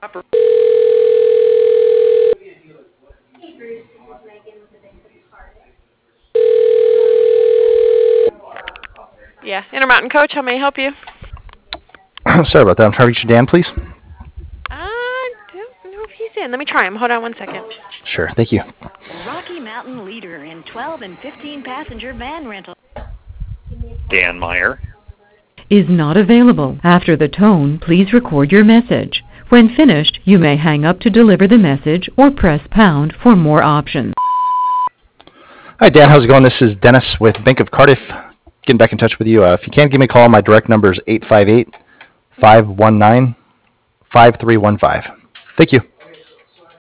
Yeah, Intermountain Coach, how may I help you? Sorry about that. I'm trying to reach Dan, please. I don't know if he's in. Let me try him. Hold on 1 second. Sure. Thank you. Rocky Mountain leader in 12 and 15 passenger van rental. Dan Meyer is not available. After the tone, please record your message. When finished, you may hang up to deliver the message or press pound for more options. Hi, Dan. How's it going? This is Dennis with Bank of Cardiff. Getting back in touch with you. If you can, give me a call. My direct number is 858-519-5315. Thank you.